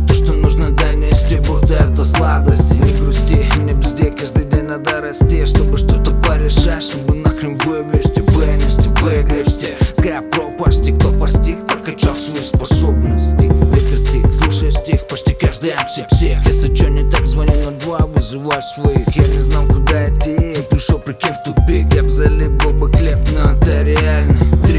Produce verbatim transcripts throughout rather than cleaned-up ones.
то, что нужно донести, будто это сладость. Не грусти, не бзди, каждый день надо расти, чтобы что-то порешать, чтобы нахрен вывести, вынести, выгребсти с греб пропасти. Кто постиг, прокачал свои способности. Выпусти, слушай стих, почти каждый эм си псих. Если что не так, звони на два, вызывай своих. Я не знал, куда идти, пришел, прикинь, в тупик. Я б залепил бы хлеб, но это реально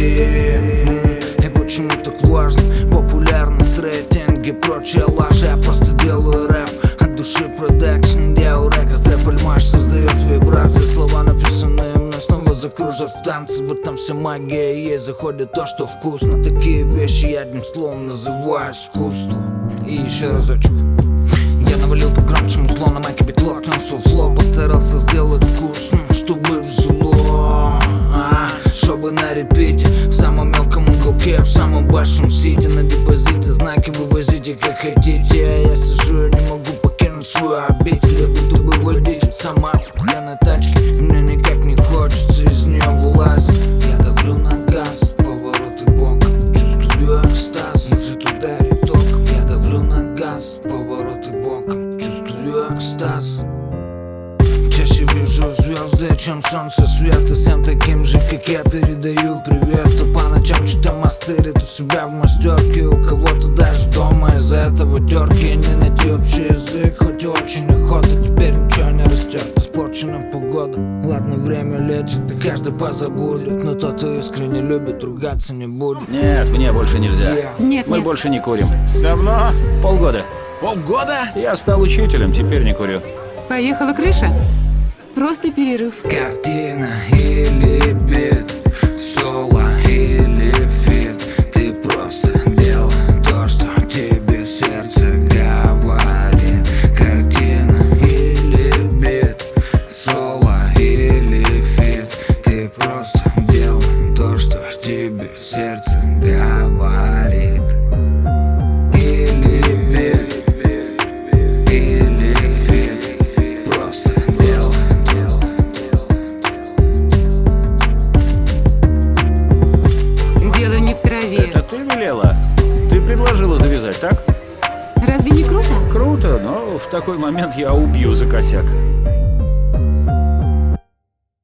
дрим. И почему так важно? Популярность, рейтинги, прочие лажи. Я просто делаю рэп от души, продакшн. Я урек, рэп альмаш создает вибрации. Слова написанные мной снова закружат в танце. В этом вся магия есть, заходит то, что вкусно. Такие вещи я одним словом называю искусство. И еще разочек. Я навалил погромче музло на майке битлок, на флоу постарался сделать вкусным, чтобы взяло, а, чтобы на репите, в самом мелком уголке, в самом большом сите. На депозите знаки вывозите как хотите, а я сижу и не могу покинуть свою обитель. Я буду выводить сама на тачке, и мне никак не хочется из нее вылазить. Я давлю на газ, повороты боком, чувствую экстаз, может ударить током. Я давлю на газ, повороты боком, чувствую экстаз. Чаще вижу звезды, чем солнце свет. И всем таким же, как я, передаю привет. То по ночам что-то мастерит у себя в мастерке, у кого-то даже дома. Из-за этого терки не найти общий язык, хоть и очень охота. Теперь ничего не растет, испорчена погода. Ладно, время лечит, и каждый позабудет, но тот, кто искренне любит, ругаться не будет. Нет, мне больше нельзя. Yeah. Нет, Мы нет. больше не курим. Давно? Полгода. Полгода? Я стал учителем, теперь не курю. Поехала крыша? Просто перерыв. Картина или бит, соло или фит. Ты просто делай то, что тебе сердце говорит. Картина или бит, соло или фит. Ты просто делай то, что тебе сердце говорит. Или бит, или фит. Просто делай. Дело не в траве. Это ты велела? Ты предложила завязать, так? Разве не круто? Круто, но в такой момент я убью за косяк.